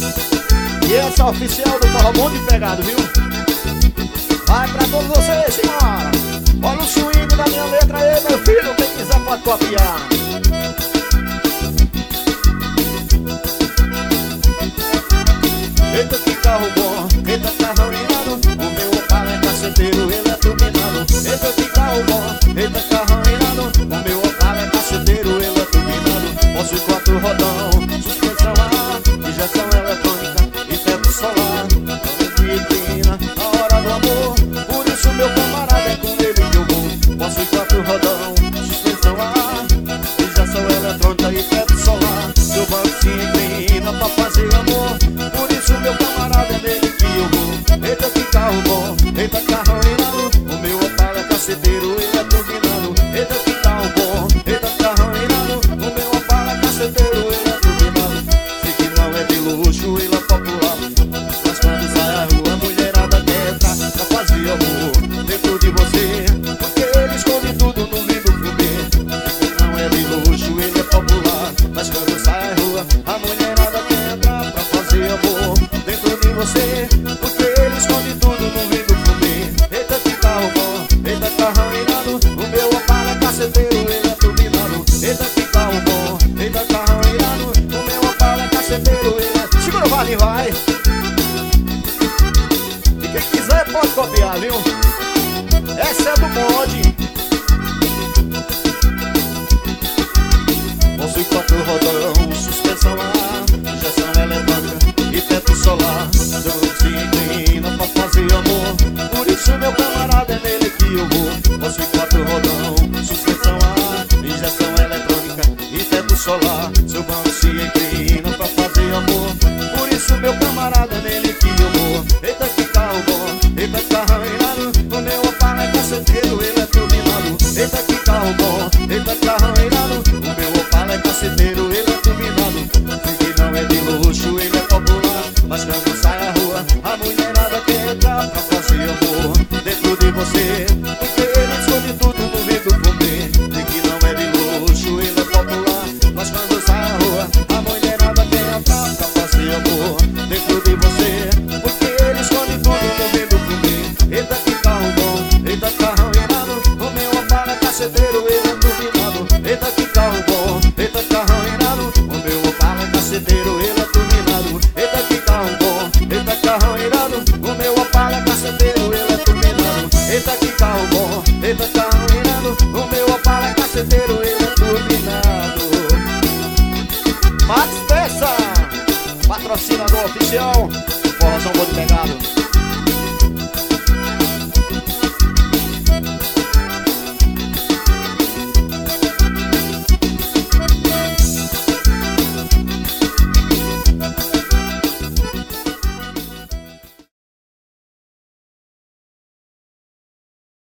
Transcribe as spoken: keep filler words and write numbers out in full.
E essa é oficial do Forró Bom de Pegado, viu? Vai pra todos vocês, senhora. Olha o swing da minha letra aí, meu filho. Quem quiser pode copiar. Eita que carro bom, eita carro irado. O meu Opala é caceteiro, ele é turbinado. Eita que carro bom, eita carro irado. O meu Opala é caceteiro, ele é turbinado. Posso quatro rodão, suspensão A, injeção eletrônica e teto solar. Me inclina na hora do amor, por isso meu camarada é com ele que eu vou. Posso quatro rodão, suspensão A, injeção eletrônica e teto solar. Seu banco se inclina pra fazer amor, por isso meu camarada é nele que eu vou. Eita que carro bom, eita carro irado. O meu Opala é caceteiro, ele é turbinado. Eita que carro bom, eita carro irado. O meu Opala é caceteiro, ele é turbinado. Sei que não é de luxo, ele é popular, mas quando sai à rua a mulherada quer entrar pra fazer amor dentro de você, porque ele esconde tudo no lindo fumê. Sei que não é de luxo, ele é popular, mas quando sai à rua a mulherada quer entrar pra fazer amor dentro de você, porque ele esconde tudo no lindo fumê. Eita que carro bom, eita carro irado. O meu Opala é caceteiro, ele é turbinado. Eita que carro bom, eita carro irado. O meu Opala é caceteiro, ele é... Segura o vale, vai. E quem quiser pode copiar, viu? Essa é do mod. Possui quatro rodão, suspensão A, injeção eletrônica e teto solar. Tudo se inclina pra fazer amor, por isso meu camarada é nele que eu vou. Possui quatro rodão, suspensão A, injeção eletrônica e teto solar. Seu banco se inclina pra fazer amor, por isso meu camarada é nele que eu vou. Eita que carro bom, eita carro irado. O meu Opala é caceteiro, ele é turbinado. Eita que carro bom, eita carro irado. O meu Opala é caceteiro, ele é turbinado. Sei que não é de luxo, ele é popular, mas quando sai à rua a mulherada quer entrar pra fazer amor dentro de você, porque ele esconde tudo no vidro fumê. Sei que não é de luxo, ele é popular, mas quando sai à rua a mulherada quer entrar pra fazer amor dentro de você, porque ele esconde tudo no vidro fumê. Eita que carro bom, eita carro irado. O meu Opala é caceteiro, ele é turbinado. Eita que carro bom, eita carro irado. O meu Opala é caceteiro, ele é turbinado. Eita que carro bom, eita carro irado. O meu Opala é caceteiro, ele é turbinado. Eita que carro bom, eita carro irado. O meu Opala é caceteiro, ele é turbinado. Max Peça, patrocinador oficial, Forrozão Bom de Pegado.